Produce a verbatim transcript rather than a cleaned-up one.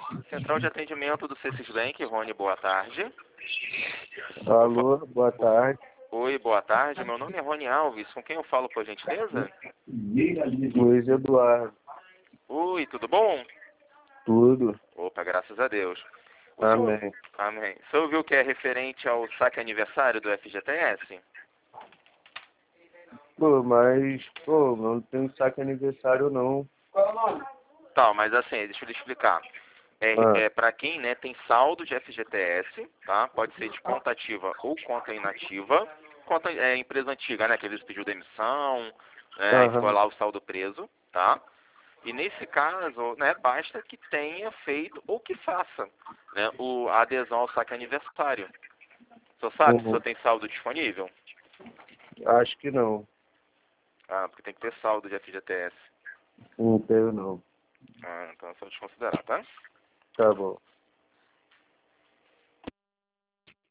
Central de atendimento do C S Bank, Rony, boa tarde. Alô, boa tarde. Oi, boa tarde. Meu nome é Rony Alves. Com quem eu falo, por gentileza? Luiz Eduardo. Oi, tudo bom? Tudo. Opa, graças a Deus. O Amém. senhor... Amém. O senhor viu que é referente ao saque aniversário do F G T S? Pô, mas, pô, não tem saque aniversário não. Tá, mas assim, deixa eu lhe explicar. É, Ah, é para quem, né, tem saldo de F G T S, tá? Pode ser de conta ativa ou conta inativa. Conta é empresa antiga, né, que às vezes pediu demissão, né, e ficou aham. lá o saldo preso, tá? E nesse caso, né, basta que tenha feito ou que faça, né, o, a adesão ao saque aniversário. O senhor sabe se o Uhum. senhor tem saldo disponível? Acho que não. Ah, porque tem que ter saldo de F G T S. Não tenho não. Ah, então é só desconsiderar, tá? Tá bom.